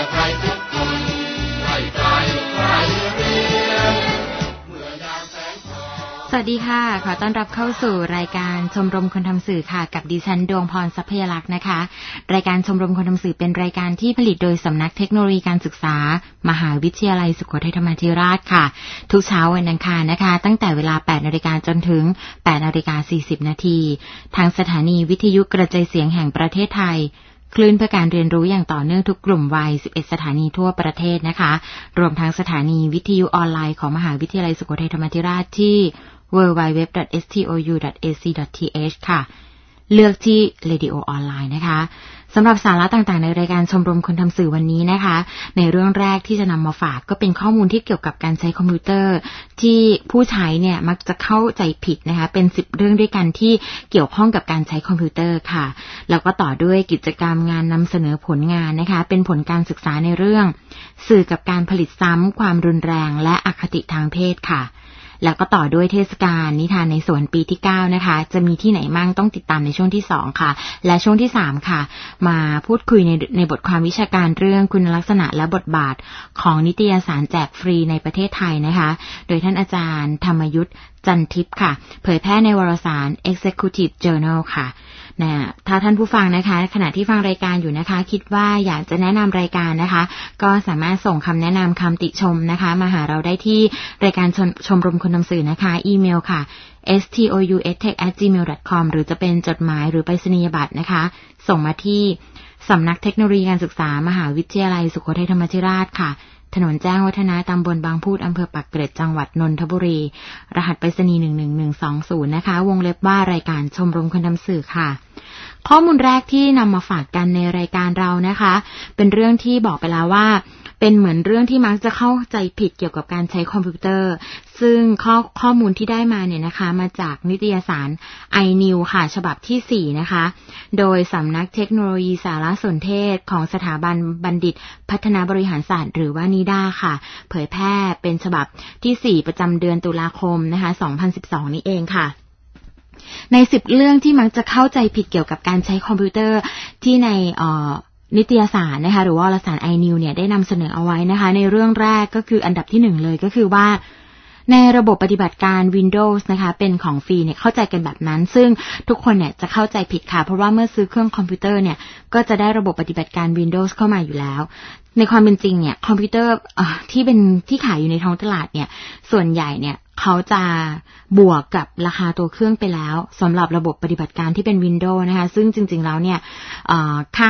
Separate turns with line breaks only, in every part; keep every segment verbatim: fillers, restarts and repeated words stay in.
ใครทุกคนให้ตายใครเรียนเมื่อยามแสงทองสวัสดีค่ะขอต้อนรับเข้าสู่รายการชมรมคนทำสื่อค่ะกับดิฉันดวงพรทรัพยลักษณ์นะคะรายการชมรมคนทำสื่อเป็นรายการที่ผลิตโดยสำนักเทคโนโลยีการศึกษามหาวิทยาลัยสุโขทัยธรรมาธิราชค่ะทุกเช้าวันอังคารนะคะตั้งแต่เวลา แปดนาฬิกา จนถึง แปดนาฬิกาสี่สิบ นาทีทางสถานีวิทยุกระจายเสียงแห่งประเทศไทยคลื่นเพื่อการเรียนรู้อย่างต่อเนื่องทุกกลุ่มวัยสิบเอ็ดสถานีทั่วประเทศนะคะรวมทั้งสถานีวิทยุออนไลน์ของมหาวิทยาลัยสุโขทัยธรรมาธิราชที่ ดับเบิลยู ดับเบิลยู ดับเบิลยู ดอท เอส ที โอ ยู ดอท เอ ซี ดอท ที เอช ค่ะเลือกที่ Radio ออนไลน์นะคะสำหรับสาระต่างๆในรายการชมรมคนทำสื่อวันนี้นะคะในเรื่องแรกที่จะนำมาฝากก็เป็นข้อมูลที่เกี่ยวกับการใช้คอมพิวเตอร์ที่ผู้ใช้เนี่ยมักจะเข้าใจผิดนะคะเป็นสิบเรื่องด้วยกันที่เกี่ยวข้องกับการใช้คอมพิวเตอร์ค่ะแล้วก็ต่อด้วยกิจกรรมงานนำเสนอผลงานนะคะเป็นผลการศึกษาในเรื่องสื่อกับการผลิตซ้ำความรุนแรงและอคติทางเพศค่ะแล้วก็ต่อด้วยเทศกาลนิทานในสวนปีที่เก้านะคะจะมีที่ไหนมั่งต้องติดตามในช่วงที่สองค่ะและช่วงที่สามค่ะมาพูดคุยในในบทความวิชาการเรื่องคุณลักษณะและบทบาทของนิตยสารแจกฟรีในประเทศไทยนะคะโดยท่านอาจารย์ธรรมยุทธจันทิพย์ค่ะเผยแพร่ในวารสาร Executive Journal ค่ะนะถ้าท่านผู้ฟังนะคะขณะที่ฟังรายการอยู่นะคะคิดว่าอยากจะแนะนำรายการนะคะก็สามารถส่งคำแนะนำคำติชมนะคะมาหาเราได้ที่รายการชม, ชมรมคนทำสื่อนะคะอีเมลค่ะ เอส ที โอ ยู เอส เทค แอท จีเมล ดอท คอม หรือจะเป็นจดหมายหรือไปรษณียบัตรนะคะส่งมาที่สำนักเทคโนโลยีการศึกษามหาวิทยาลัยสุโขทัยธรรมาธิราชค่ะถนนแจ้งวัฒนะตำบลบางพูดอำเภอปากเกร็ดจังหวัดนนทบุรีรหัสไปรษณีย์หนึ่งหนึ่งหนึ่งสองศูนย์นะคะวงเล็บว่ารายการชมรมคนทำสื่อค่ะข้อมูลแรกที่นำมาฝากกันในรายการเรานะคะเป็นเรื่องที่บอกไปแล้วว่าเป็นเหมือนเรื่องที่มักจะเข้าใจผิดเกี่ยวกับการใช้คอมพิวเตอร์ซึ่งข้อข้อมูลที่ได้มาเนี่ยนะคะมาจากนิตยสาร ไอ นิวส์ ค่ะฉบับที่สี่นะคะโดยสำนักเทคโนโลยีสารสนเทศของสถาบันบัณฑิตพัฒนาบริหารศาสตร์หรือว่านิด้าค่ะเผยแพร่เป็นฉบับที่สี่ประจำเดือนตุลาคมนะคะสองพันสิบสองนี้เองค่ะในสิบเรื่องที่มักจะเข้าใจผิดเกี่ยวกับการใช้คอมพิวเตอร์ที่ในเอ่อนิตยสารนะคะหรือว่าวารสาร ไอ นิวส์ เนี่ยได้นำเสนอเอาไว้นะคะในเรื่องแรกก็คืออันดับที่หนึ่งเลยก็คือว่าในระบบปฏิบัติการ Windows นะคะเป็นของฟรีเนี่ยเข้าใจกันแบบนั้นซึ่งทุกคนเนี่ยจะเข้าใจผิดค่ะเพราะว่าเมื่อซื้อเครื่องคอมพิวเตอร์เนี่ยก็จะได้ระบบปฏิบัติการ Windows เข้ามาอยู่แล้วในความเป็นจริงเนี่ยคอมพิวเตอร์ที่เป็นที่ขายอยู่ในท้องตลาดเนี่ยส่วนใหญ่เนี่ยเขาจะบวกกับราคาตัวเครื่องไปแล้วสำหรับระบบปฏิบัติการที่เป็น Windows นะคะซึ่งจริงๆแล้วเนี่ยค่า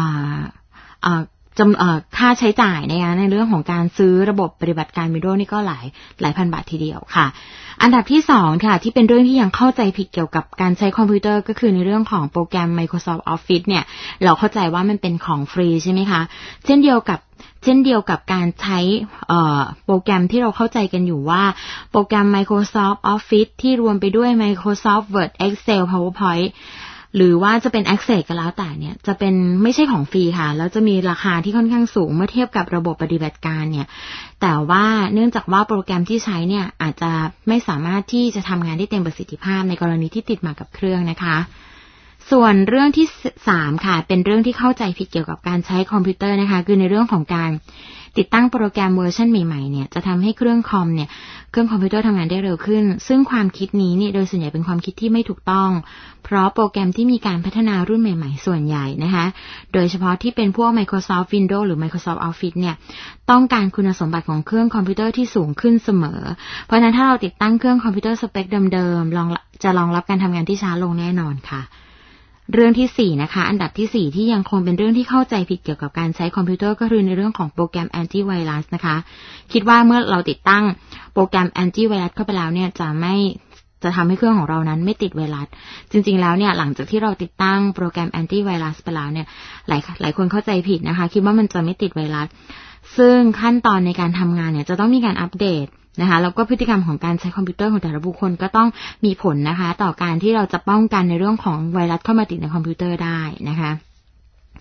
จำค่าใช้จ่ายนะคะในเรื่องของการซื้อระบบปฏิบัติการ Windows นี่ก็หลายหลายพันบาททีเดียวค่ะอันดับที่สองค่ะที่เป็นเรื่องที่ยังเข้าใจผิดเกี่ยวกับการใช้คอมพิวเตอร์ก็คือในเรื่องของโปรแกรม Microsoft Office เนี่ยเราเข้าใจว่ามันเป็นของฟรีใช่ไหมคะเช่นเดียวกับเช่นเดียวกับการใช้โปรแกรมที่เราเข้าใจกันอยู่ว่าโปรแกรม Microsoft Office ที่รวมไปด้วย Microsoft Word Excel PowerPointหรือว่าจะเป็น Access ก็แล้วแต่เนี่ยจะเป็นไม่ใช่ของฟรีค่ะแล้วจะมีราคาที่ค่อนข้างสูงเมื่อเทียบกับระบบปฏิบัติการเนี่ยแต่ว่าเนื่องจากว่าโปรแกรมที่ใช้เนี่ยอาจจะไม่สามารถที่จะทำงานได้เต็มประสิทธิภาพในกรณีที่ติดมากับเครื่องนะคะส่วนเรื่องที่สามค่ะเป็นเรื่องที่เข้าใจผิดเกี่ยวกับการใช้คอมพิวเตอร์นะคะคือในเรื่องของการติดตั้งโปรแกรมเวอร์ชันใหม่ๆเนี่ยจะทำให้เครื่องคอมเนี่ยเครื่องคอมพิวเตอร์ทำงานได้เร็วขึ้นซึ่งความคิดนี้เนี่ยโดยส่วนใหญ่เป็นความคิดที่ไม่ถูกต้องเพราะโปรแกรมที่มีการพัฒนารุ่นใหม่ๆส่วนใหญ่นะคะโดยเฉพาะที่เป็นพวก Microsoft Windows หรือ Microsoft Office เนี่ยต้องการคุณสมบัติของเครื่องคอมพิวเตอร์ที่สูงขึ้นเสมอเพราะฉะนั้นถ้าเราติดตั้งเครื่องคอมพิวเตอร์สเปคเดิมๆลองจะรองรับการทำงานที่ช้าลงแน่นอนค่ะเรื่องที่สี่นะคะอันดับที่สี่ที่ยังคงเป็นเรื่องที่เข้าใจผิดเกี่ยวกับการใช้คอมพิวเตอร์ก็คือในเรื่องของโปรแกรมแอนตี้ไวรัสนะคะคิดว่าเมื่อเราติดตั้งโปรแกรมแอนตี้ไวรัสเข้าไปแล้วเนี่ยจะไม่จะทำให้เครื่องของเรานั้นไม่ติดไวรัสจริงๆแล้วเนี่ยหลังจากที่เราติดตั้งโปรแกรมแอนตี้ไวรัสไปแล้วเนี่ยหลายหลายคนเข้าใจผิดนะคะคิดว่ามันจะไม่ติดไวรัสซึ่งขั้นตอนในการทำงานเนี่ยจะต้องมีการอัปเดตนะคะแล้วก็พฤติกรรมของการใช้คอมพิวเตอร์ของแต่ละบุคคลก็ต้องมีผลนะคะต่อการที่เราจะป้องกันในเรื่องของไวรัสเข้ามาติดในคอมพิวเตอร์ได้นะคะ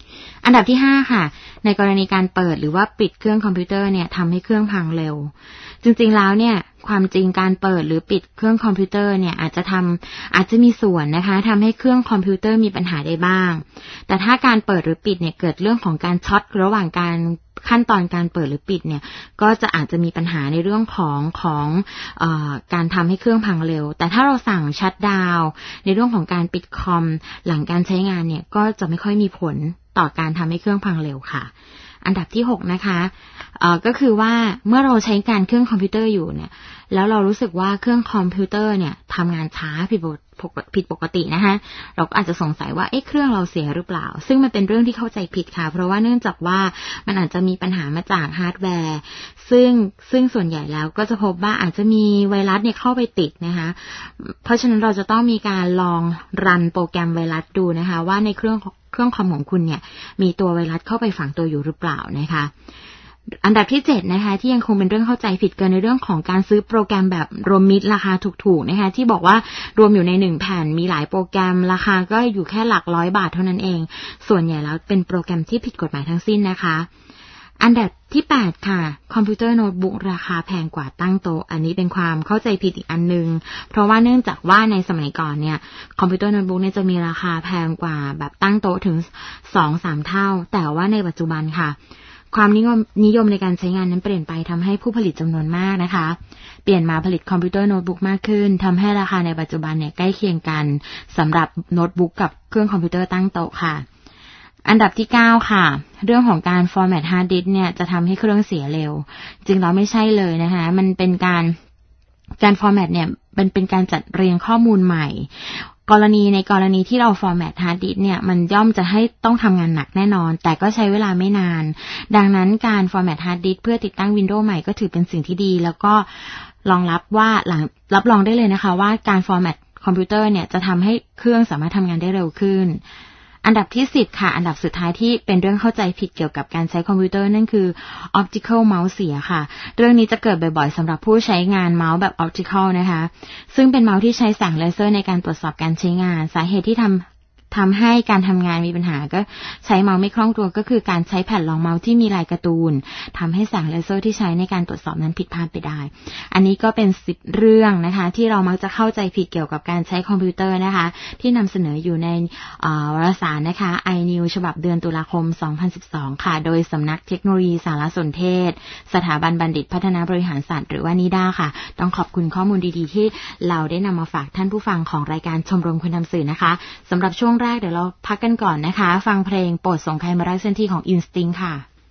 อันดับที่ห้าค่ะในกรณีการเปิดหรือว่าปิดเครื่องคอมพิวเตอร์เนี่ยทำให้เครื่องพังเร็วจริงๆแล้วเนี่ยความจริงการเปิดหรือปิดเครื่องคอมพิวเตอร์เนี่ยอาจจะทำอาจจะมีส่วนนะคะทำให้เครื่องคอมพิวเตอร์มีปัญหาได้บ้างแต่ถ้าการเปิดหรือปิดเนี่ยเกิดเรื่องของการช็อตระหว่างการขั้นตอนการเปิดหรือปิดเนี่ยก็จะอาจจะมีปัญหาในเรื่องของของเอ่อการทำให้เครื่องพังเร็วแต่ถ้าเราสั่งชัตดาวน์ในเรื่องของการปิดคอมหลังการใช้งานเนี่ยก็จะไม่ค่อยมีผลต่อการทำให้เครื่องพังเร็วค่ะอันดับที่หกนะคะเอ่อก็คือว่าเมื่อเราใช้การเครื่องคอมพิวเตอร์อยู่เนี่ยแล้วเรารู้สึกว่าเครื่องคอมพิวเตอร์เนี่ยทำงานช้าผิดผิดปกตินะคะเราก็อาจจะสงสัยว่าเอ๊ะเครื่องเราเสียหรือเปล่าซึ่งมันเป็นเรื่องที่เข้าใจผิดค่ะเพราะว่าเนื่องจากว่ามันอาจจะมีปัญหามาจากฮาร์ดแวร์ซึ่งซึ่งส่วนใหญ่แล้วก็จะพบว่าอาจจะมีไวรัสเนี่ยเข้าไปติดนะคะเพราะฉะนั้นเราจะต้องมีการลองรันโปรแกรมไวรัสดูนะคะว่าในเครื่องเครื่องคอมของคุณเนี่ยมีตัวไวรัสเข้าไปฝังตัวอยู่หรือเปล่านะคะอันดับที่เจ็ดนะคะที่ยังคงเป็นเรื่องเข้าใจผิดกันในเรื่องของการซื้อโปรแกรมแบบรวมมิตรราคาถูกๆนะคะที่บอกว่ารวมอยู่ในหนึ่งแผ่นมีหลายโปรแกรมราคาก็อยู่แค่หลักร้อยบาทเท่านั้นเองส่วนใหญ่แล้วเป็นโปรแกรมที่ผิดกฎหมายทั้งสิ้นนะคะอันดับที่แปดค่ะคอมพิวเตอร์โน้ตบุ๊กราคาแพงกว่าตั้งโต๊ะอันนี้เป็นความเข้าใจผิดอีกอันนึงเพราะว่าเนื่องจากว่าในสมัยก่อนเนี่ยคอมพิวเตอร์โน้ตบุ๊กเนี่ยจะมีราคาแพงกว่าแบบตั้งโต๊ะถึง สองถึงสาม เท่าแต่ว่าในปัจจุบันค่ะความนิยมนิยมในการใช้งานนั้นเปลี่ยนไปทำให้ผู้ผลิตจำนวนมากนะคะเปลี่ยนมาผลิตคอมพิวเตอร์โน้ตบุ๊กมากขึ้นทำให้ราคาในปัจจุบันเนี่ยใกล้เคียงกันสำหรับโน้ตบุ๊กกับเครื่องคอมพิวเตอร์ตั้งโต๊ะค่ะอันดับที่เก้าค่ะเรื่องของการฟอร์แมตฮาร์ดดิสก์เนี่ยจะทำให้เครื่องเสียเร็วจริงแล้วไม่ใช่เลยนะคะมันเป็นการการฟอร์แมตเนี่ยเป็นเป็นการจัดเรียงข้อมูลใหม่กรณีในกรณีที่เราฟอร์แมตฮาร์ดดิสก์เนี่ยมันย่อมจะให้ต้องทำงานหนักแน่นอนแต่ก็ใช้เวลาไม่นานดังนั้นการฟอร์แมตฮาร์ดดิสก์เพื่อติดตั้ง Windows ใหม่ก็ถือเป็นสิ่งที่ดีแล้วก็รองรับว่าหลังรับรองได้เลยนะคะว่าการฟอร์แมตคอมพิวเตอร์เนี่ยจะทำให้เครื่องสามารถทำงานได้เร็วขึ้นอันดับที่สิบค่ะอันดับสุดท้ายที่เป็นเรื่องเข้าใจผิดเกี่ยวกับการใช้คอมพิวเตอร์นั่นคือ optical mouse เสียค่ะเรื่องนี้จะเกิดบ่อยๆสำหรับผู้ใช้งานเมาส์แบบ optical นะคะซึ่งเป็นเมาส์ที่ใช้แสงเลเซอร์ในการตรวจสอบการใช้งานสาเหตุที่ทำทำให้การทำงานมีปัญหาก็ใช้เมาส์ไม่คล่องตัวก็คือการใช้แผ่นรองเมาส์ที่มีลายการ์ตูนทำให้แสงเลเซอร์ที่ใช้ในการตรวจสอบนั้นผิดพลาดไปได้อันนี้ก็เป็นสิบเรื่องนะคะที่เรามักจะเข้าใจผิดเกี่ยวกับการใช้คอมพิวเตอร์นะคะที่นำเสนออยู่ในวารสารนะคะ iNews ฉบับเดือนตุลาคมสองพันสิบสองค่ะโดยสำนักเทคโนโลยีสารสนเทศสถาบันบัณฑิตพัฒนาบริหารศาสตร์หรือว่านิด้าค่ะต้องขอบคุณข้อมูลดีๆที่เราได้นำมาฝากท่านผู้ฟังของรายการชมรมคนทำสื่อนะคะสำหรับช่วงแรกเดี๋ยวเราพักกันก่อนนะคะฟังเพลงโปรดส่งใครมารักเส้นที่ของ Instinct ค่ะ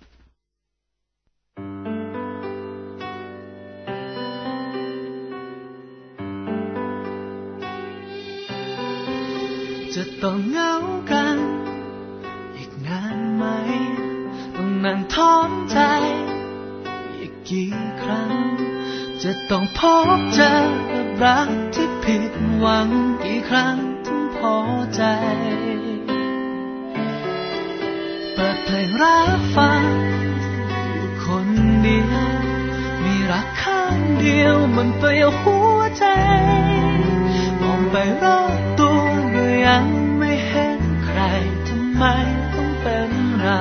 จะต้องเหงากันอีกนานไหมต้องนั่งท้อใจอีกกี่ครั้งจะต้องพบเจอกับรักที่ผิดหวังกี่ครั้งถึงพอใจเปิดเพลงรักฟังอยู่คนเดียวมีรักข้างเดียวมันเปลี่ยวหัวใจมองไปรอบตัวก็ยังไม่เห็นใครทำไมต้องเป็นเรา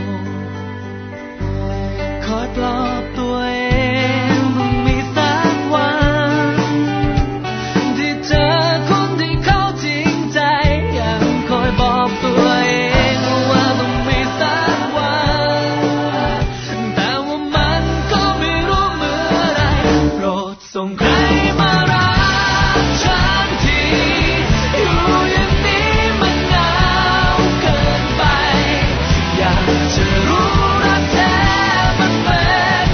คอยปลอบตัวเองมันมีสักวันที่เจอคนที่เขาจริงใจยังคอยบอกตัวเองว่าต้องมีสักวันแต่ว่ามันก็ไม่รู้เมื่อไรโปรดส่งใครมารักฉันทีอยู่อย่างนี้มันเหงาเกินไปอยากจะรู้รักแท้มันเป็น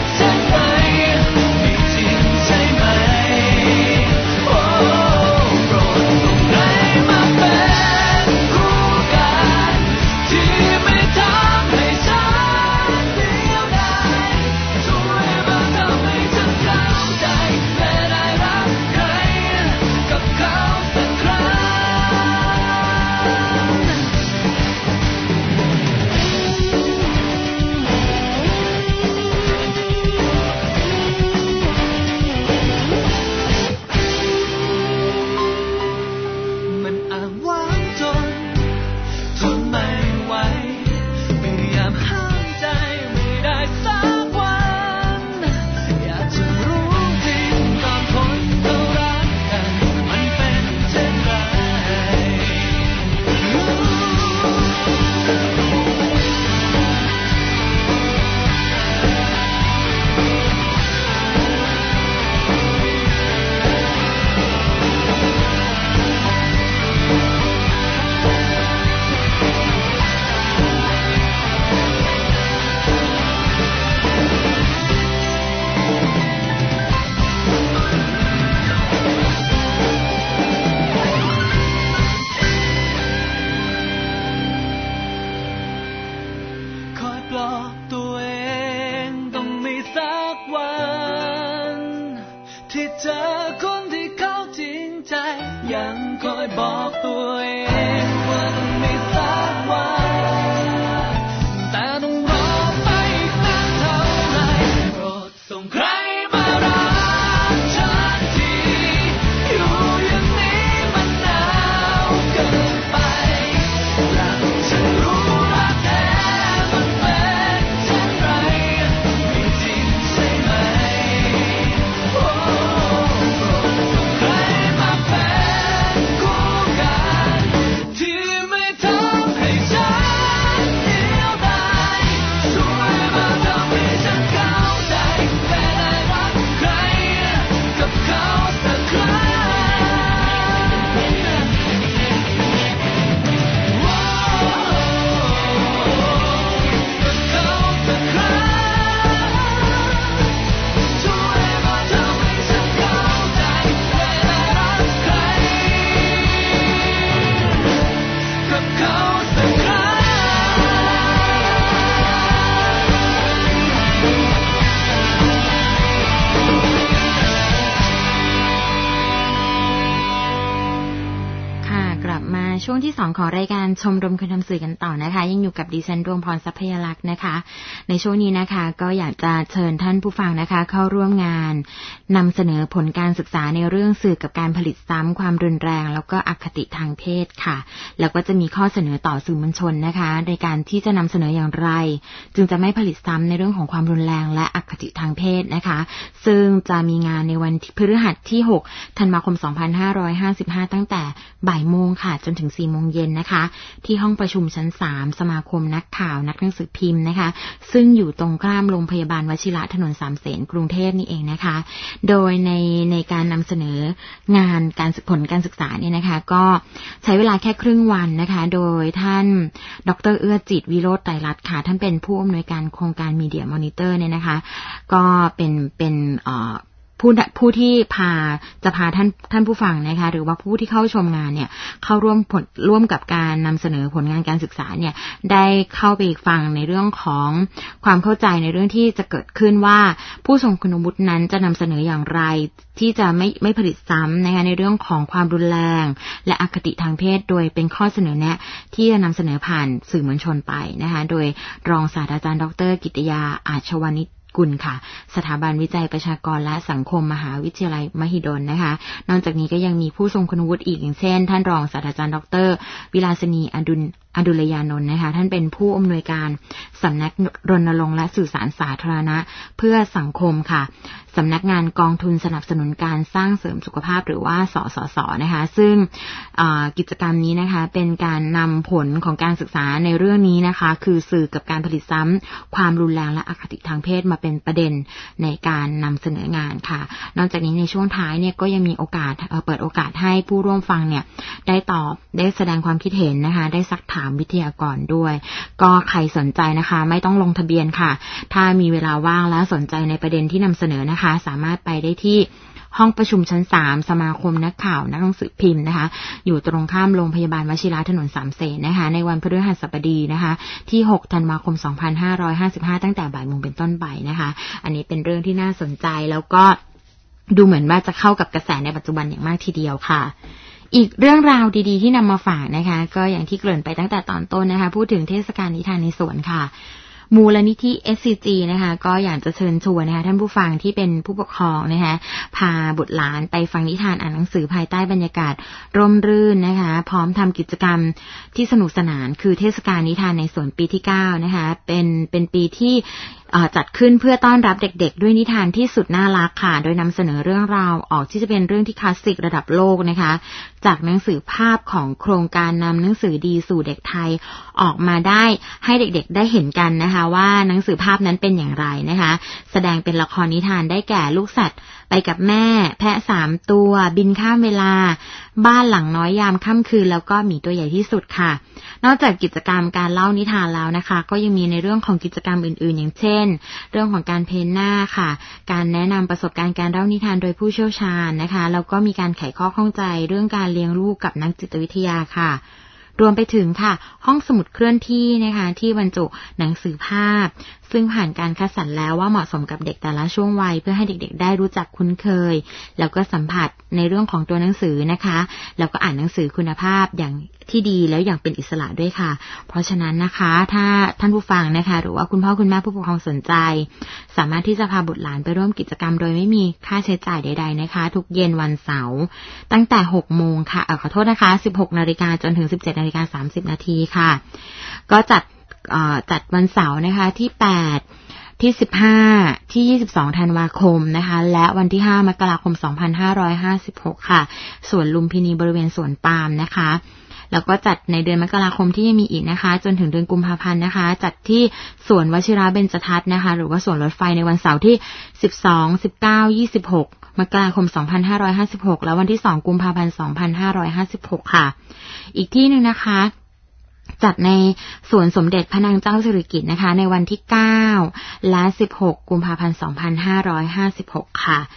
ช่วงที่สองของรายการชมรมคนทำสื่อกันต่อนะคะยังอยู่กับดิฉันดวงพรทรัพยลักษณ์นะคะในช่วงนี้นะคะก็อยากจะเชิญท่านผู้ฟังนะคะเข้าร่วมงานนำเสนอผลการศึกษาในเรื่องสื่อกับการผลิตซ้ำความรุนแรงแล้วก็อคติทางเพศค่ะแล้วก็จะมีข้อเสนอต่อสื่อมวลชนนะคะในการที่จะนำเสนออย่างไรจึงจะไม่ผลิตซ้ำในเรื่องของความรุนแรงและอคติทางเพศนะคะซึ่งจะมีงานในวันพฤหัสที่หกธันวาคมสองพันห้าร้อยห้าสิบห้าตั้งแต่บ่ายโมงค่ะจนถึงสี่โมงเย็นนะคะที่ห้องประชุมชั้นสามสมาคมนักข่าวนักหนังสือพิมพ์นะคะซึ่งอยู่ตรงข้ามโรงพยาบาลวชิระถนนสามเสนกรุงเทพนี่เองนะคะโดยในในการนำเสนองานการผลการศึกษาเนี่ยนะคะก็ใช้เวลาแค่ครึ่งวันนะคะโดยท่านดร.เอื้อจิตวิโรจน์ไตรรัตน์ค่ะท่านเป็นผู้อำนวยการโครงการมีเดียมอนิเตอร์เนี่ยนะคะก็เป็นเป็นเอ่อผู้ผู้ที่พาจะพาท่านท่านผู้ฟังนะคะหรือว่าผู้ที่เข้าชมงานเนี่ยเข้าร่วมผลร่วมกับการนำเสนอผลงานการศึกษาเนี่ยได้เข้าไปฟังในเรื่องของความเข้าใจในเรื่องที่จะเกิดขึ้นว่าผู้ทรงคุณวุฒินั้นจะนำเสนออย่างไรที่จะไม่ไม่ผลิตซ้ำนะคะในเรื่องของความรุนแรงและอคติทางเพศโดยเป็นข้อเสนอแนะที่จะนำเสนอผ่านสื่อมวลชนไปนะคะโดยรองศาสตราจารย์ดร.กิตติยาอาชวนิชกุลค่ะสถาบันวิจัยประชากรและสังคมมหาวิทยาลัยมหิดลนะคะนอกจากนี้ก็ยังมีผู้ทรงคุณวุฒิอีกอย่างเช่นท่านรองศาสตราจารย์ดร.วิลาสินีอดุลอดุลยานนท์นะคะท่านเป็นผู้อำนวยการสำนักรณรงค์และสื่อสารสาธารณะเพื่อสังคมค่ะสำนักงานกองทุนสนับสนุนการสร้างเสริมสุขภาพหรือว่าสสสนะคะซึ่งกิจกรรมนี้นะคะเป็นการนำผลของการศึกษาในเรื่องนี้นะคะคือสื่อกับการผลิตซ้ำความรุนแรงและอคติทางเพศมาเป็นประเด็นในการนำเสนองานค่ะนอกจากนี้ในช่วงท้ายเนี่ยก็ยังมีโอกาสเปิดโอกาสให้ผู้ร่วมฟังเนี่ยได้ตอบได้แสดงความคิดเห็นนะคะได้ซักถามวิทยากรด้วยก็ใครสนใจนะคะไม่ต้องลงทะเบียนค่ะถ้ามีเวลาว่างและสนใจในประเด็นที่นำเสนอนะคะสามารถไปได้ที่ห้องประชุมชั้นสามสมาคมนักข่าวนักหนังสือพิมพ์นะคะอยู่ตรงข้ามโรงพยาบาลวชิระถนนสามเสนนะคะในวันพฤหัสบดีนะคะที่หกธันวาคมสองพันห้าร้อยห้าสิบห้าตั้งแต่บ่ายโมงเป็นต้นไปนะคะอันนี้เป็นเรื่องที่น่าสนใจแล้วก็ดูเหมือนว่าจะเข้ากับกระแสในปัจจุบันอย่างมากทีเดียวค่ะอีกเรื่องราวดีๆที่นำมาฝากนะคะก็อย่างที่เกริ่นไปตั้งแต่ตอนต้นนะคะพูดถึงเทศกาลนิทานในสวนค่ะมูลนิธิ เอส ซี จี นะคะก็อยากจะเชิญชวนนะคะท่านผู้ฟังที่เป็นผู้ปกครองนะคะพาบุตรหลานไปฟังนิทานอ่านหนังสือภายใต้บรรยากาศร่มรื่นนะคะพร้อมทำกิจกรรมที่สนุกสนานคือเทศกาลนิทานในสวนปีที่เก้านะคะเป็นเป็นปีที่จัดขึ้นเพื่อต้อนรับเด็กๆด้วยนิทานที่สุดน่ารักค่ะโดยนำเสนอเรื่องราวออกที่จะเป็นเรื่องที่คลาสสิกระดับโลกนะคะจากหนังสือภาพของโครงการนำหนังสือดีสู่เด็กไทยออกมาได้ให้เด็กๆได้เห็นกันนะคะว่าหนังสือภาพนั้นเป็นอย่างไรนะคะแสดงเป็นละครนิทานได้แก่ลูกสัตว์ไปกับแม่แพะสามตัวบินข้ามเวลาบ้านหลังน้อยยามค่ำคืนแล้วก็หมีตัวใหญ่ที่สุดค่ะนอกจากกิจกรรมการเล่านิทานแล้วนะคะก็ยังมีในเรื่องของกิจกรรมอื่นๆอย่างเช่นเรื่องของการเพ้นหน้าค่ะการแนะนำประสบการณ์การเล่านิทานโดยผู้เชี่ยวชาญนะคะแล้วก็มีการไขข้อข้องใจเรื่องการเลี้ยงลูกกับนักจิตวิทยาค่ะรวมไปถึงค่ะห้องสมุดเคลื่อนที่นะคะที่บรรจุหนังสือภาพซึ่งผ่านการคัดสรรแล้วว่าเหมาะสมกับเด็กแต่ละช่วงวัยเพื่อให้เด็กๆได้รู้จักคุ้นเคยแล้วก็สัมผัสในเรื่องของตัวหนังสือนะคะแล้วก็อ่านหนังสือคุณภาพอย่างที่ดีแล้วอย่างเป็นอิสระด้วยค่ะเพราะฉะนั้นนะคะถ้าท่านผู้ฟังนะคะหรือว่าคุณพ่อคุณแม่ผู้ปกครองสนใจสามารถที่จะพาบุตรหลานไปร่วมกิจกรรมโดยไม่มีค่าใช้จ่ายใดๆนะคะทุกเย็นวันเสาร์ตั้งแต่หกโมงค่ะเอ่อขอโทษนะคะ สิบหกนาฬิกา จนถึง สิบเจ็ดนาฬิกาสามสิบนาทีค่ะก็จัดจัดวันเสาร์นะคะที่แปดที่สิบห้าที่ยี่สิบสองธันวาคมนะคะและวันที่ห้ามกราคมสองพันห้าร้อยห้าสิบหกค่ะสวนลุมพินีบริเวณสวนปาล์มนะคะแล้วก็จัดในเดือนมกราคมที่ยังมีอีกนะคะจนถึงเดือนกุมภาพันธ์นะคะจัดที่สวนวชิระเบญจทัศน์นะคะหรือว่าสวนรถไฟในวันเสาร์ที่สิบสอง สิบเก้า ยี่สิบหกมกราคมสองพันห้าร้อยห้าสิบหกแล้ววันที่สองกุมภาพันธ์สองพันห้าร้อยห้าสิบหกค่ะอีกที่นึงนะคะจัดในสวนสมเด็จพระนางเจ้าสิริกิติ์นะคะในวันที่เก้าและสิบหกกุมภาพันธ์สองพันห้าร้อยห้าสิบหกค่ะ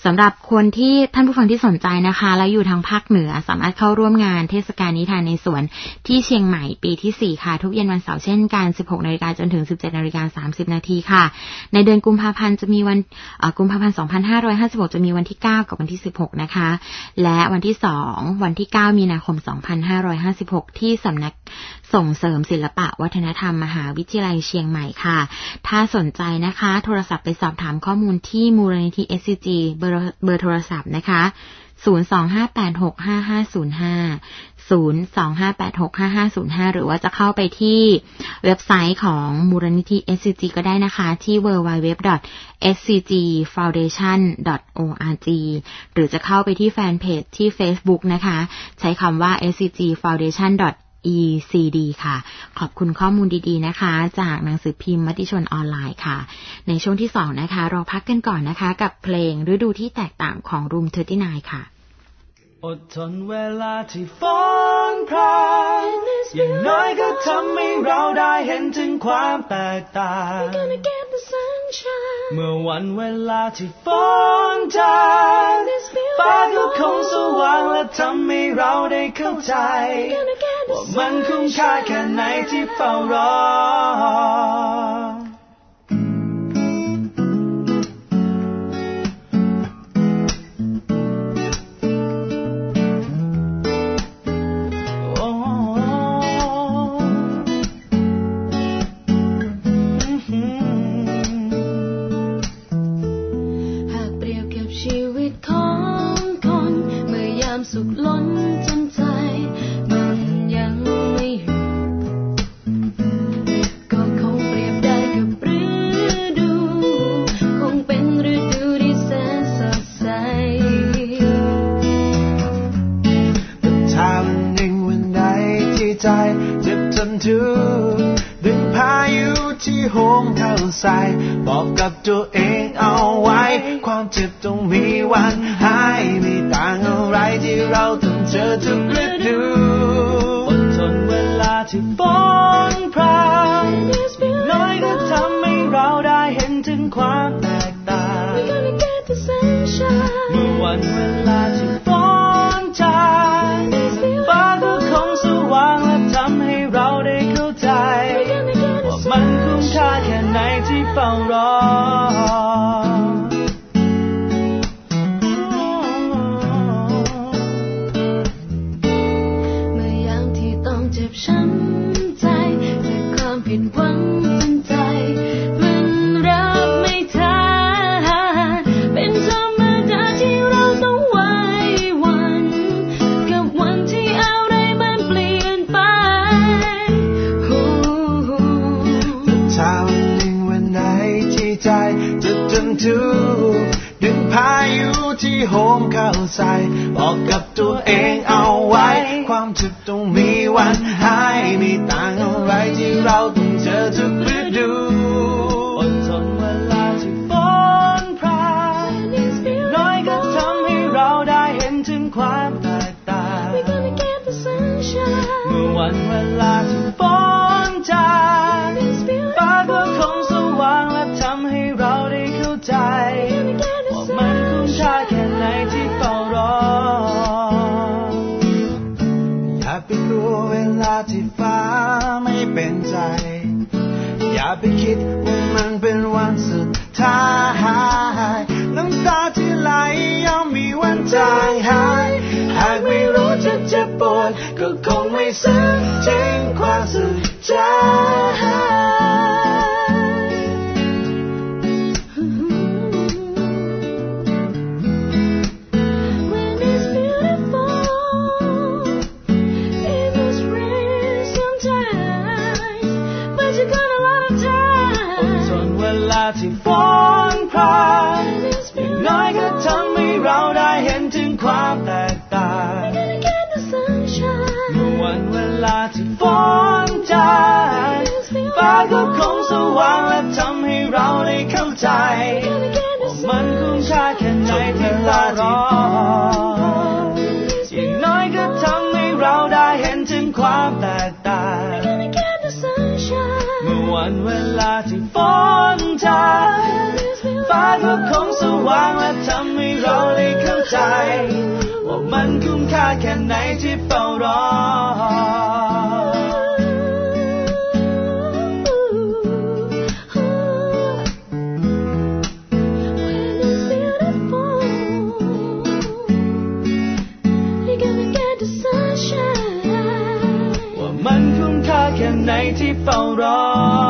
สำหรับคนที่ท่านผู้ฟังที่สนใจนะคะและอยู่ทางภาคเหนือสามารถเข้าร่วมงานเทศกาลนิทานในสวนที่เชียงใหม่ปีที่สี่ค่ะทุกเย็นวันเสาร์เช่นกัน สิบหกนาฬิกา จนถึง สิบเจ็ดนาฬิกาสามสิบนาทีค่ะในเดือนกุมภาพันธ์จะมีวันกุมภาพันธ์สองพันห้าร้อยห้าสิบหกจะมีวันที่เก้ากับวันที่สิบหกนะคะและวันที่สองวันที่เก้ามีนาคมสองพันห้าร้อยห้าสิบหกที่สำนักส่งเสริมศิลปะวัฒนธรรมมหาวิทยาลัยเชียงใหม่ค่ะถ้าสนใจนะคะโทรศัพท์ไปสอบถามข้อมูลที่มูลนิธิ เอส ซี จี เบอร์เบอร์โทรศัพท์นะคะศูนย์ สอง ห้า แปด หก ห้า ห้า ศูนย์ ห้า ศูนย์ สอง ห้า แปด หก ห้า ห้า ศูนย์ ห้าหรือว่าจะเข้าไปที่เว็บไซต์ของมูลนิธิ เอส ซี จี ก็ได้นะคะที่ ดับเบิลยู ดับเบิลยู ดับเบิลยู ดอท เอส ซี จี ฟาวเดชั่น ดอท โอ อาร์ จี หรือจะเข้าไปที่แฟนเพจที่ Facebook นะคะใช้คำว่า เอส ซี จี ฟาวเดชั่น ดอท อี ซี ดี ค่ะขอบคุณข้อมูลดีๆนะคะจากหนังสือพิมพ์มติชนออนไลน์ค่ะในช่วงที่สองนะคะเราพักกันก่อนนะคะกับเพลงฤดูที่แตกต่างของ Room สามสิบเก้า ค่ะ
อดทนเวลาที่ฝนพรายอย่างน้อยก็ทำให้เราได้เห็นถึงความแตกต่างเมื่อวันเวลาที่ฝนจางฟ้าก็คงสว่างและทำให้เราได้เข้าใจว่ามันคุ้มค่าแค่ไหนที่เฝ้ารอสุขล้นจนใจมันยังไม่หยุดก็คงเปรียบได้กับฤดูคงเป็นฤดูที่แสนสดใสแต่ถ้าวันหนึ่งวันใดที่ใจเจ็บจนทุกข์ดึงพายุที่โหมเข้าใส่บอกกับตัวเองเอาไว้ความเจ็บต้องมีวันหายไม่ต่างอะไรที่เราต้องเจอทุกฤดูอดทนเวลาที่ฝนพรางน้อยก็ทำให้เราได้เห็นถึงความแตกต่างเมื่อวันเวลาที่ฝนจางฟ้าก็คงสว่างและทำให้เราได้เข้าใจว่ามันคุ้มค่าแค่ไหนที่เฝ้ารอช้ำใจจากความผิดหวังจนใจมันรับไม่ทันเป็นธรรมดาที่เราต้องไหวหวั่นกับวันที่อะไรมันเปลี่ยนไปถ้าวันหนึ่งวันไหนที่ใจจะจนทุกข์ดึงพายุที่โหมเข้าใส่บอกกับตัวเองเอาไว้ความเจ็บต้องมีวันหายมีต่างอะไรที่เราต้องเจอทุกฤดูอดทนเวลาที่ฝนพรางน้อยก็ทำให้เราได้เห็นถึงความแตกต่างเมื่อวันเวลาที่ฝนจางฟ้าก็คงสว่างและทำให้เราได้เข้าใจว่ามันคุ้มค่าแค่ไหนที่เฝ้ารออย่าไปกลัวเวลาที่ฟ้าไม่เป็นใจอย่าไปคิดว่ามันเป็นวันสุดท้ายน้ำตาที่ไหลย่อมมีวันจางหายหากไม่รู้จะเจ็บปวดก็คงไม่ซึ้งถึงความสุขใจที่ฝนพรางอย่างน้อยก็ทำให้เราได้เห็นถึงความแตกต่างเมื่อวันเวลาที่ฝนจางฟ้าก็คงสว่างและทำให้เราได้เข้าใจว่ามันคุ้มค่าแค่ไหนที่เรารออย่างน้อยก็ทำให้เราได้เห็นถึงความแตกต่างเมื่อวันเวลาที่ฝนนทางฟ้าก็คงสว่างและทำให้เราได้เข้าใจว่ามันคุ้มค่าแค่ไหนที่เฝ้ารอมันคุ้มค่าแค่ไหนที่เฝ้ารอ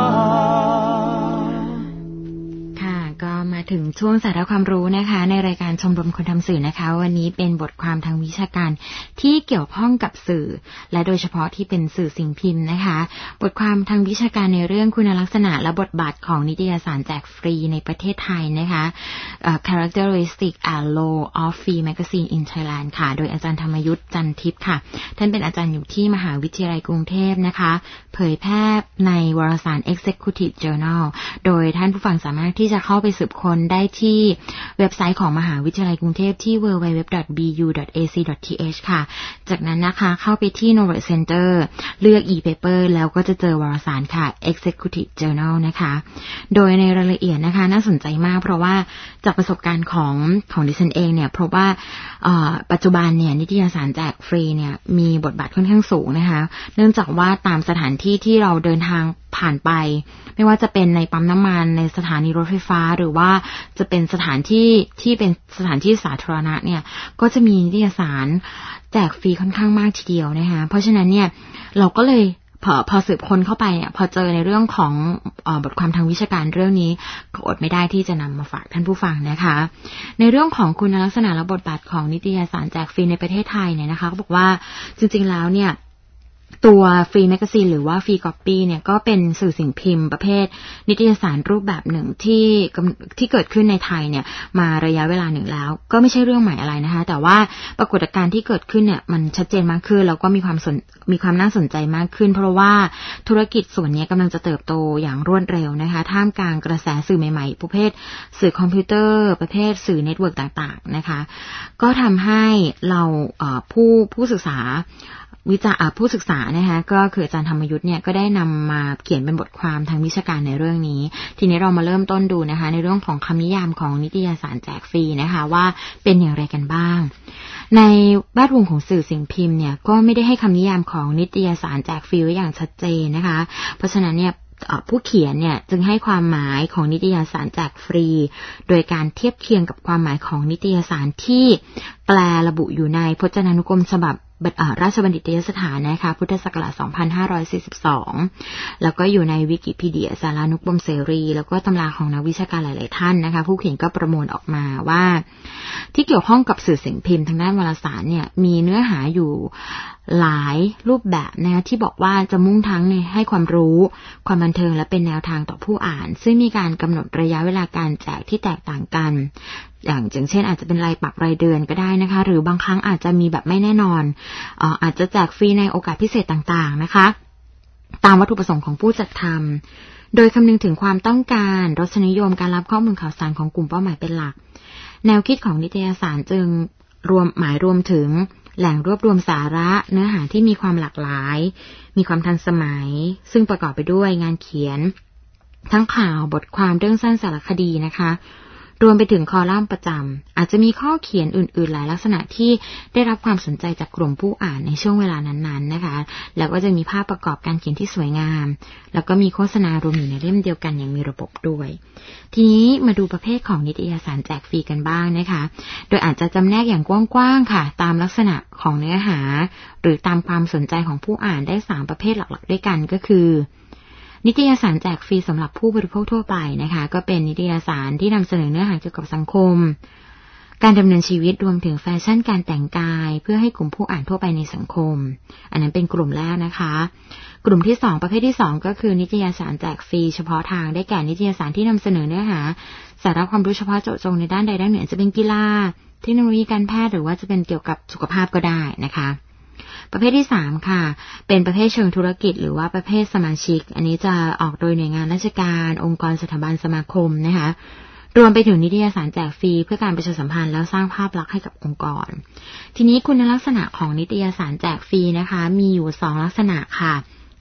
ค่ะก็มาถึงช่วงสาระความรู้นะคะในรายการชมรมคนทำสื่อนะคะวันนี้เป็นบทความทางวิชาการที่เกี่ยวข้องกับสื่อและโดยเฉพาะที่เป็นสื่อสิ่งพิมพ์นะคะบทความทางวิชาการในเรื่องคุณลักษณะและบทบาทของนิตยสารแจกฟรีในประเทศไทยนะคะ uh, Characteristic and Law of Free Magazine in Thailand ค่ะโดยอาจารย์ธรรมยุทธจันทิพย์ค่ะท่านเป็นอาจารย์อยู่ที่มหาวิทยาลัยกรุงเทพนะคะเผยแพร่ในวารสาร Executive Journal โดยท่านผู้ฟังสามารถที่จะเข้าไปสืบค้นได้ที่เว็บไซต์ของมหาวิทยาลัยกรุงเทพที่ ดับเบิลยู ดับเบิลยู ดับเบิลยู ดอท บี ยู ดอท เอ ซี ดอท ที เอช ค่ะจากนั้นนะคะเข้าไปที่ Knowledge Center เลือก e-paper แล้วก็จะเจอวารสารค่ะ Executive Journal นะคะโดยในรายละเอียดนะคะน่าสนใจมากเพราะว่าจากประสบการณ์ของของดิฉันเองเนี่ยเพราะว่าปัจจุบันเนี่ยนิตยสารแจกฟรีเนี่ยมีบทบาทค่อนข้างสูงนะคะเนื่องจากว่าตามสถานที่ที่เราเดินทางผ่านไปไม่ว่าจะเป็นในปั๊มน้ำมันในสถานีรถไฟฟ้าหรือว่าจะเป็นสถานที่ที่เป็นสถานที่สาธารณะเนี่ยก็จะมีนิตยสารแจกฟรีค่อนข้างมากทีเดียวนะคะเพราะฉะนั้นเนี่ยเราก็เลยพอพอสืบค้นเข้าไปเนี่ยพอเจอในเรื่องของเอ่อบทความทางวิชาการเรื่องนี้ก็อดไม่ได้ที่จะนำมาฝากท่านผู้ฟังนะคะในเรื่องของคุณลักษณะและบทบาทของนิตยสารแจกฟรีในประเทศไทยเนี่ยนะคะเขาบอกว่าจริงๆแล้วเนี่ยตัวฟรีแมกกาซีนหรือว่าฟรีก๊อปปี้เนี่ยก็เป็นสื่อสิ่งพิมพ์ประเภทนิตยสารรูปแบบหนึ่งที่ที่เกิดขึ้นในไทยเนี่ยมาระยะเวลาหนึ่งแล้วก็ไม่ใช่เรื่องใหม่อะไรนะคะแต่ว่าปรากฏการณ์ที่เกิดขึ้นเนี่ยมันชัดเจนมากขึ้นแล้วก็มีความสนมีความน่าสนใจมากขึ้นเพราะว่าธุรกิจส่วนนี้กำลังจะเติบโตอย่างรวดเร็วนะคะท่ามกลางกระแสสื่อใหม่ๆประเภทสื่อคอมพิวเตอร์ประเภทสื่อเน็ตเวิร์กต่างๆนะคะก็ทำให้เราผู้ผู้ศึกษาวิจารณ์ผู้ศึกษานะคะก็คืออาจารย์ธรรมยุทธเนี่ยก็ได้นำมาเขียนเป็นบทความทางวิชาการในเรื่องนี้ทีนี้เรามาเริ่มต้นดูนะคะในเรื่องของคำนิยามของนิตยสารแจกฟรีนะคะว่าเป็นอย่างไรกันบ้างในแวดวงของสื่อสิ่งพิมพ์เนี่ยก็ไม่ได้ให้คำนิยามของนิตยสารแจกฟรีไว้อย่างชัดเจนนะคะเพราะฉะนั้นเนี่ยผู้เขียนเนี่ยจึงให้ความหมายของนิตยสารแจกฟรีโดยการเทียบเคียงกับความหมายของนิตยสารที่แปลระบุอยู่ในพจนานุกรมฉบับราชบัณฑิตยสถานนะคะพุทธศักราชสองพันห้าร้อยสี่สิบสองแล้วก็อยู่ในวิกิพีเดียสารานุกรมเสรีแล้วก็ตำราของนักวิชาการหลายๆท่านนะคะผู้เขียนก็ประมวลออกมาว่าที่เกี่ยวข้องกับสื่อสิ่งพิมพ์ทางด้านวารสารเนี่ยมีเนื้อหาอยู่หลายรูปแบบนะคะที่บอกว่าจะมุ่งทั้งให้ความรู้ความบันเทิงและเป็นแนวทางต่อผู้อ่านซึ่งมีการกำหนดระยะเวลาการแจกที่แตกต่างกันอย่างอย่างเช่นอาจจะเป็นรายปักรายเดือนก็ได้นะคะหรือบางครั้งอาจจะมีแบบไม่แน่นอนอ่าอาจจะแจกฟรีในโอกาสพิเศษต่างๆนะคะตามวัตถุประสงค์ของผู้จัดทำโดยคำนึงถึงความต้องการรสนิยมการรับข้อมูลข่าวสารของกลุ่มเป้าหมายเป็นหลักแนวคิดของนิตยสารจึงรวมหมายรวมถึงแหล่งรวบรวมสาระเนื้อหาที่มีความหลากหลายมีความทันสมัยซึ่งประกอบไปด้วยงานเขียนทั้งข่าวบทความเรื่องสั้นสารคดีนะคะรวมไปถึงคอลัมน์ประจำอาจจะมีข้อเขียนอื่นๆหลายลักษณะที่ได้รับความสนใจจากกลุ่มผู้อ่านในช่วงเวลานั้นๆนะคะแล้วก็จะมีภาพประกอบการเขียนที่สวยงามแล้วก็มีโฆษณารวมอยู่ในเล่มเดียวกันอย่างมีระบบด้วยทีนี้มาดูประเภทของนิตยสารแจกฟรีกันบ้างนะคะโดยอาจจะจำแนกอย่างกว้างๆค่ะตามลักษณะของเนื้อหาหรือตามความสนใจของผู้อ่านได้สามประเภทหลักๆด้วยกันก็คือนิตยสารแจกฟรีสำหรับผู้บริโภคทั่วไปนะคะก็เป็นนิตยสารที่นำเสนอเนื้อหาเกี่ยวกับสังคมการดำเนินชีวิตรวมถึงแฟชั่นการแต่งกายเพื่อให้กลุ่มผู้อ่านทั่วไปในสังคมอันนั้นเป็นกลุ่มแรกนะคะกลุ่มที่สองประเภทที่สองก็คือนิตยสารแจกฟรีเฉพาะทางได้แก่นิตยสารที่นำเสนอเนื้อหาสาระความรู้เฉพาะเจาะจงในด้านใดด้านหนึ่งจะเป็นกีฬาเทคโนโลยีการแพทย์หรือว่าจะเป็นเกี่ยวกับสุขภาพก็ได้นะคะประเภทที่สามค่ะเป็นประเภทเชิงธุรกิจหรือว่าประเภทสมาชิกอันนี้จะออกโดยหน่วยงานราชการองค์กรสถาบันสมาคมนะคะรวมไปถึงนิตยสารแจกฟรีเพื่อการประชาสัมพันธ์แล้วสร้างภาพลักษณ์ให้กับองค์กรทีนี้คุณลักษณะของนิตยสารแจกฟรีนะคะมีอยู่สองลักษณะค่ะ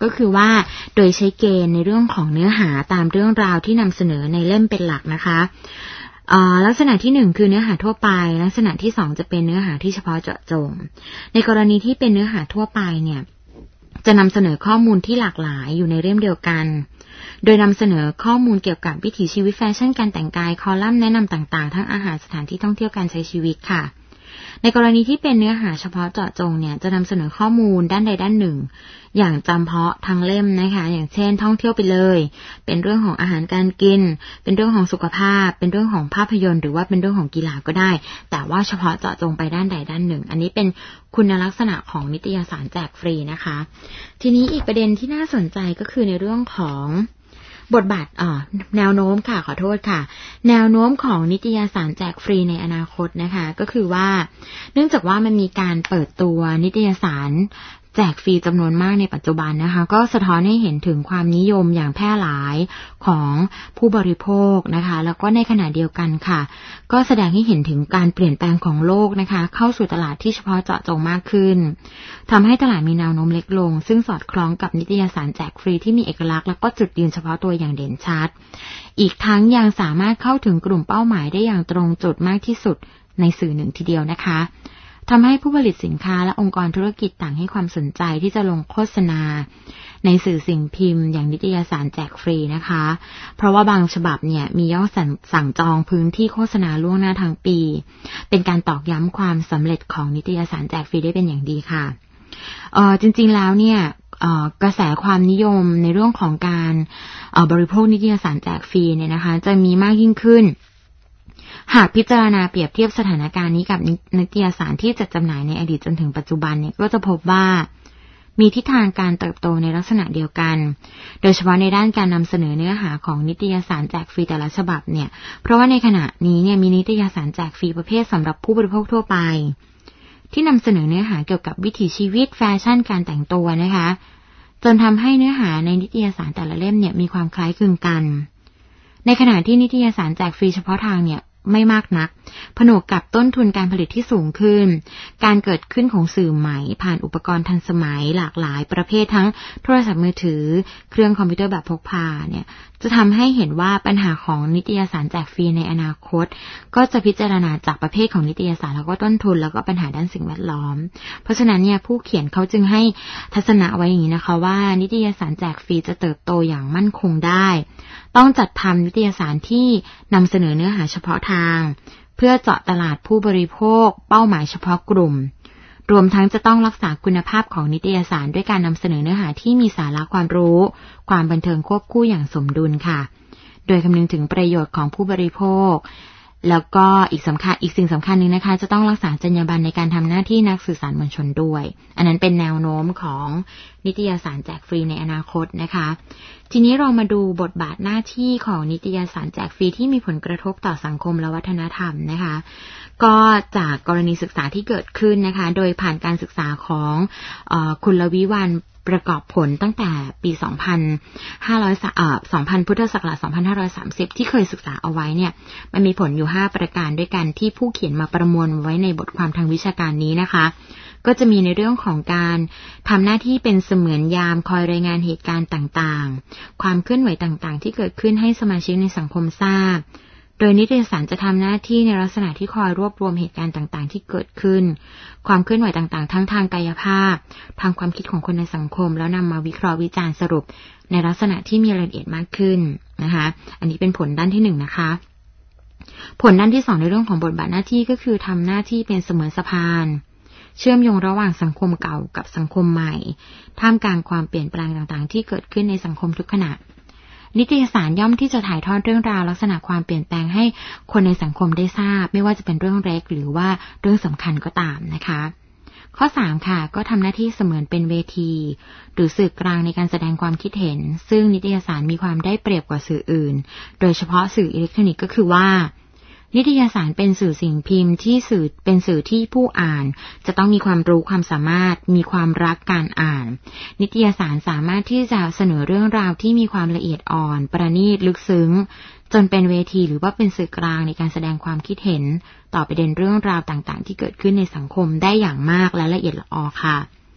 ก็คือว่าโดยใช้เกณฑ์ในเรื่องของเนื้อหาตามเรื่องราวที่นำเสนอในเล่มเป็นหลักนะคะลักษณะที่หนึ่งคือเนื้อหาทั่วไปลักษณะที่สองจะเป็นเนื้อหาที่เฉพาะเจาะจงในกรณีที่เป็นเนื้อหาทั่วไปเนี่ยจะนำเสนอข้อมูลที่หลากหลายอยู่ในเล่มเดียวกันโดยนำเสนอข้อมูลเกี่ยวกับวิถีชีวิตแฟชั่นการแต่งกายคอลัมน์แนะนำต่างๆทั้งอาหารสถานที่ท่องเที่ยวการใช้ชีวิตค่ะในกรณีที่เป็นเนื้อหาเฉพาะเจาะจงเนี่ยจะนำเสนอข้อมูลด้านใดด้านหนึ่งอย่างจำเพาะทางเล่มนะคะอย่างเช่นท่องเที่ยวไปเลยเป็นเรื่องของอาหารการกินเป็นเรื่องของสุขภาพเป็นเรื่องของภาพยนตร์หรือว่าเป็นเรื่องของกีฬาก็ได้แต่ว่าเฉพาะเจาะจงไปด้านใดด้านหนึ่งอันนี้เป็นคุณลักษณะของนิตยสารแจกฟรีนะคะทีนี้อีกประเด็นที่น่าสนใจก็คือในเรื่องของบทบาทอ่าแนวโน้มค่ะขอโทษค่ะแนวโน้มของนิตยสารแจกฟรีในอนาคตนะคะก็คือว่าเนื่องจากว่ามันมีการเปิดตัวนิตยสารแจกฟรีจำนวนมากในปัจจุบันนะคะก็สะท้อนให้เห็นถึงความนิยมอย่างแพร่หลายของผู้บริโภคนะคะแล้วก็ในขณะเดียวกันค่ะก็แสดงให้เห็นถึงการเปลี่ยนแปลงของโลกนะคะเข้าสู่ตลาดที่เฉพาะเจาะจงมากขึ้นทำให้ตลาดมีแนวโน้มเล็กลงซึ่งสอดคล้องกับนิตยสารแจกฟรีที่มีเอกลักษณ์และก็จุดยืนเฉพาะตัวอย่างเด่นชัดอีกทั้งยังสามารถเข้าถึงกลุ่มเป้าหมายได้อย่างตรงจุดมากที่สุดในสื่อหนึ่งทีเดียวนะคะทำให้ผู้ผลิตสินค้าและองค์กรธุรกิจต่างให้ความสนใจที่จะลงโฆษณาในสื่อสิ่งพิมพ์อย่างนิตยสารแจกฟรีนะคะเพราะว่าบางฉบับเนี่ยมียอดสั่งจองพื้นที่โฆษณาล่วงหน้าทั้งปีเป็นการตอกย้ำความสำเร็จของนิตยสารแจกฟรีได้เป็นอย่างดีค่ะเอ่อจริงๆแล้วเนี่ยเอ่อกระแสความนิยมในเรื่องของการเอ่อบริโภคนิตยสารแจกฟรีเนี่ยนะคะจะมีมากยิ่งขึ้นหากพิจารณาเปรียบเทียบสถานการณ์นี้กับนิตยสารที่จัดจำหน่ายในอดีตจนถึงปัจจุบันเนี่ยก็จะพบว่ามีทิศทางการเติบโตในลักษณะเดียวกันโดยเฉพาะในด้านการนำเสนอเนื้อหาของนิตยสารแจกฟรีแต่ละฉบับเนี่ยเพราะว่าในขณะนี้เนี่ยมีนิตยสารแจกฟรีประเภทสำหรับผู้บริโภคทั่วไปที่นำเสนอเนื้อหาเกี่ยวกับวิถีชีวิตแฟชั่นการแต่งตัวนะคะจนทำให้เนื้อหาในนิตยสารแต่ละเล่มเนี่ยมีความคล้ายคลึงกันในขณะที่นิตยสารแจกฟรีเฉพาะทางเนี่ยไม่มากนักผนวกกับต้นทุนการผลิตที่สูงขึ้นการเกิดขึ้นของสื่อใหม่ผ่านอุปกรณ์ทันสมัยหลากหลายประเภททั้งโทรศัพท์มือถือเครื่องคอมพิวเตอร์แบบพกพาเนี่ยจะทำให้เห็นว่าปัญหาของนิตยสารแจกฟรีในอนาคตก็จะพิจารณาจากประเภทของนิตยสารแล้วก็ต้นทุนแล้วก็ปัญหาด้านสิ่งแวดล้อมเพราะฉะนั้นเนี่ยผู้เขียนเขาจึงให้ทัศนะไว้อย่างนี้นะคะว่านิตยสารแจกฟรีจะเติบโตอย่างมั่นคงได้ต้องจัดทำนิตยสารที่นำเสนอเนื้อหาเฉพาะทางเพื่อเจาะตลาดผู้บริโภคเป้าหมายเฉพาะกลุ่มรวมทั้งจะต้องรักษาคุณภาพของนิตยสารด้วยการนำเสนอเนื้อหาที่มีสาระความรู้ความบันเทิงควบคู่อย่างสมดุลค่ะโดยคำนึงถึงประโยชน์ของผู้บริโภคแล้วก็อีกสำคัญอีกสิ่งสำคัญหนึ่งนะคะจะต้องรักษาจรรยาบรรณในการทำหน้าที่นักสื่อสารมวลชนด้วยอันนั้นเป็นแนวโน้มของนิตยสารแจกฟรีในอนาคตนะคะทีนี้เรามาดูบทบาทหน้าที่ของนิตยสารแจกฟรีที่มีผลกระทบต่อสังคมและวัฒนธรรมนะคะก็จากกรณีศึกษาที่เกิดขึ้นนะคะโดยผ่านการศึกษาของเอ่อคุณลวิวัลย์ประกอบผลตั้งแต่ปีสองพันห้าร้อยเอ่อสองพันพุทธศักราชสองพันห้าร้อยสามสิบที่เคยศึกษาเอาไว้เนี่ยมันมีผลอยู่ห้าประการด้วยกันที่ผู้เขียนมาประมวลไว้ในบทความทางวิชาการนี้นะคะก็จะมีในเรื่องของการทำหน้าที่เป็นเสมือนยามคอยรายงานเหตุการณ์ต่างๆความเคลื่อนไหวต่างๆที่เกิดขึ้นให้สมาชิกในสังคมทราบโดยนิตยสารจะทำหน้าที่ในลักษณะที่คอยรวบรวมเหตุการณ์ต่างๆที่เกิดขึ้นความเคลื่อนไหวต่างๆทั้งทางกายภาพทางความคิดของคนในสังคมแล้วนำมาวิเคราะห์วิจารณ์สรุปในลักษณะที่มีรายละเอียดมากขึ้นนะคะอันนี้เป็นผลด้านที่หนึ่งนะคะผลด้านที่สองในเรื่องของบทบาทหน้าที่ก็คือทำหน้าที่เป็นเสมือนสะพานเชื่อมโยงระหว่างสังคมเก่ากับสังคมใหม่ท่ามกลางความเปลี่ยนแปลงต่างๆที่เกิดขึ้นในสังคมทุกขณะนิตยสารย่อมที่จะถ่ายทอดเรื่องราวลักษณะความเปลี่ยนแปลงให้คนในสังคมได้ทราบไม่ว่าจะเป็นเรื่องเล็กหรือว่าเรื่องสำคัญก็ตามนะคะข้อสามค่ะก็ทำหน้าที่เสมือนเป็นเวทีหรือสื่อกลางในการแสดงความคิดเห็นซึ่งนิตยสารมีความได้เปรียบกว่าสื่ออื่นโดยเฉพาะสื่ออิเล็กทรอนิกส์ก็คือว่านิตยสารเป็นสื่อสิ่งพิมพ์ที่สื่อเป็นสื่อที่ผู้อ่านจะต้องมีความรู้ความสามารถมีความรักการอ่านนิตยสารสามารถที่จะเสนอเรื่องราวที่มีความละเอียดอ่อนประณีตลึกซึ้งจนเป็นเวทีหรือว่าเป็นสื่อกลางในการแสดงความคิดเห็นต่อประเด็นเรื่องราวต่างๆที่เกิดขึ้นในสังคมได้อย่างมากและละเอียดละออค่ะ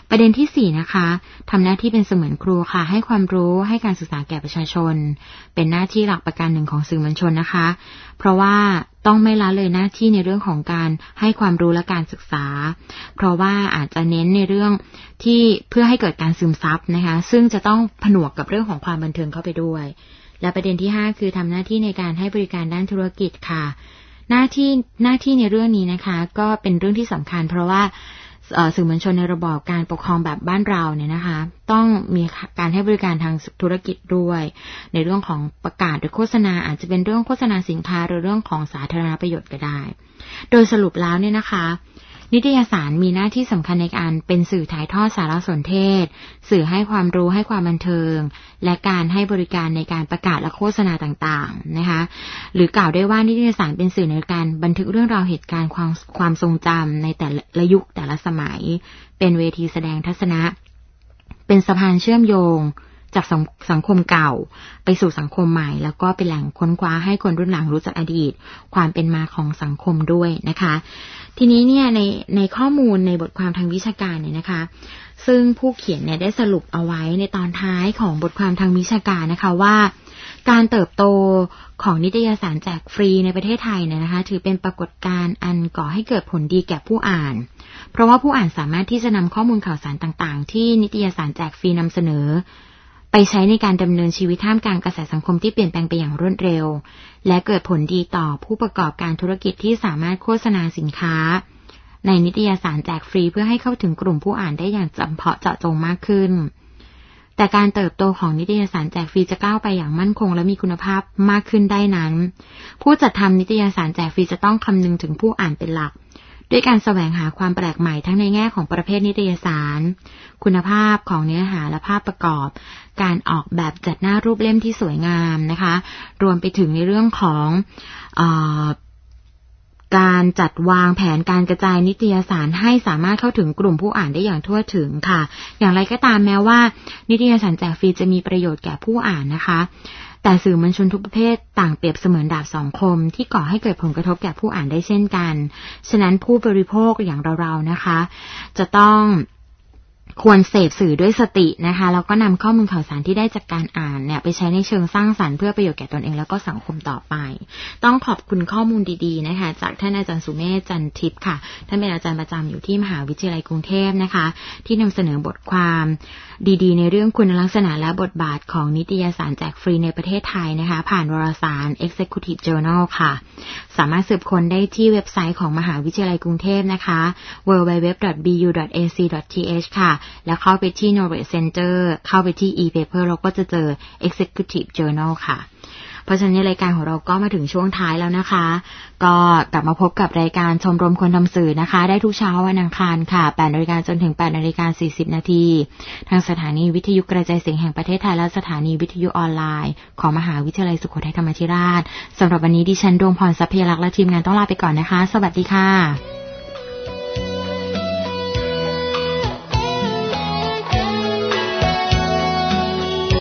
ประเด็นที่สี่นะคะทำหน้าที่เป็นเสมือนครูค่ะให้ความรู้ให้การศึกษาแก่ประชาชนเป็นหน้าที่หลักประการหนึ่งของสื่อมวลชนนะคะเพราะว่าต้องไม่ละเลยหน้าที่ในเรื่องของการให้ความรู้และการศึกษาเพราะว่าอาจจะเน้นในเรื่องที่เพื่อให้เกิดการซึมซับนะคะซึ่งจะต้องผนวกกับเรื่องของความบันเทิงเข้าไปด้วยและประเด็นที่ห้าคือทำหน้าที่ในการให้บริการด้านธุรกิจค่ะหน้าที่หน้าที่ในเรื่องนี้นะคะก็เป็นเรื่องที่สำคัญเพราะว่าสื่อมวลชนในระบอบการปกครองแบบบ้านเราเนี่ยนะคะต้องมีการให้บริการทางธุรกิจด้วยในเรื่องของประกาศหรือโฆษณาอาจจะเป็นเรื่องโฆษณาสินค้าหรือเรื่องของสาธารณประโยชน์ก็ได้โดยสรุปแล้วเนี่ยนะคะนิตยสารมีหน้าที่สำคัญในการเป็นสื่อถ่ายทอดสารสนเทศสื่อให้ความรู้ให้ความบันเทิงและการให้บริการในการประกาศและโฆษณาต่างๆนะคะหรือกล่าวได้ว่านิตยสารเป็นสื่อในการบันทึกเรื่องราวเหตุการณ์ความความทรงจำในแต่ละยุคแต่ละสมัยเป็นเวทีแสดงทัศนะเป็นสะพานเชื่อมโยงจากสังคมเก่าไปสู่สังคมใหม่แล้วก็เป็นแหล่งค้นคว้าให้คนรุ่นหลังรู้จักอดีตความเป็นมาของสังคมด้วยนะคะทีนี้เนี่ยในในข้อมูลในบทความทางวิชาการเนี่ยนะคะซึ่งผู้เขียนเนี่ยได้สรุปเอาไว้ในตอนท้ายของบทความทางวิชาการนะคะว่าการเติบโตของนิตยสารแจกฟรีในประเทศไทยเนี่ยนะคะถือเป็นปรากฏการณ์อันก่อให้เกิดผลดีแก่ผู้อ่านเพราะว่าผู้อ่านสามารถที่จะนำข้อมูลข่าวสารต่างๆที่นิตยสารแจกฟรีนำเสนอไปใช้ในการดำเนินชีวิตท่ามกลางกระแสสังคมที่เปลี่ยนแปลงไปอย่างรวดเร็วและเกิดผลดีต่อผู้ประกอบการธุรกิจที่สามารถโฆษณาสินค้าในนิตยสารแจกฟรีเพื่อให้เข้าถึงกลุ่มผู้อ่านได้อย่างจำเพาะเจาะจงมากขึ้นแต่การเติบโตของนิตยสารแจกฟรีจะก้าวไปอย่างมั่นคงและมีคุณภาพมากขึ้นได้นั้นผู้จัดทำนิตยสารแจกฟรีจะต้องคำนึงถึงผู้อ่านเป็นหลักด้วยการแสวงหาความแปลกใหม่ทั้งในแง่ของประเภทนิตยสารคุณภาพของเนื้อหาและภาพประกอบการออกแบบจัดหน้ารูปเล่มที่สวยงามนะคะรวมไปถึงในเรื่องของเอ่อการจัดวางแผนการกระจายนิตยสารให้สามารถเข้าถึงกลุ่มผู้อ่านได้อย่างทั่วถึงค่ะอย่างไรก็ตามแม้ว่านิตยสารแจกฟรีจะมีประโยชน์แก่ผู้อ่านนะคะแต่สื่อมวลชนทุกประเภทต่างเปรียบเสมือนดาบสองคมที่ก่อให้เกิดผลกระทบแก่ผู้อ่านได้เช่นกันฉะนั้นผู้บริโภคอย่างเราๆนะคะจะต้องควรเสพสื่อด้วยสตินะคะแล้วก็นำข้อมูลข่าวสารที่ได้จากการอ่านเนี่ยไปใช้ในเชิงสร้างสรรค์เพื่อประโยชน์แก่ตนเองแล้วก็สังคมต่อไปต้องขอบคุณข้อมูลดีๆนะคะจากท่านอาจารย์สุเมธจันทิพย์ค่ะท่านเป็นอาจารย์ประจำอยู่ที่มหาวิทยาลัยกรุงเทพนะคะที่นำเสนอบทความดีๆในเรื่องคุณลักษณะและบทบาทของนิตยสารแจกฟรีในประเทศไทยนะคะผ่านวารสาร Executive Journal ค่ะสามารถสืบค้นได้ที่เว็บไซต์ของมหาวิทยาลัยกรุงเทพนะคะ ดับเบิลยู ดับเบิลยู ดับเบิลยู ดอท บี ยู ดอท เอ ซี ดอท ที เอช ค่ะแล้วเข้าไปที่ Knowledge Center เข้าไปที่ e-paper เราก็จะเจอ Executive Journal ค่ะเพราะฉะนั้นรายการของเราก็มาถึงช่วงท้ายแล้วนะคะก็กลับมาพบกับรายการชมรมคนทำสื่อนะคะได้ทุกเช้าวันอังคารค่ะ แปดนาฬิกา จนถึง แปดนาฬิกาสี่สิบ นาทีทางสถานีวิทยุกระจายเสียงแห่งประเทศไทยและสถานีวิทยุออนไลน์ของมหาวิทยาลัยสุโขทัยธรรมาธิราชสำหรับวันนี้ดิฉันดวงพรทรัพยลักษณ์และทีมงานต้องลาไปก่อนนะคะสวัสดีค่ะ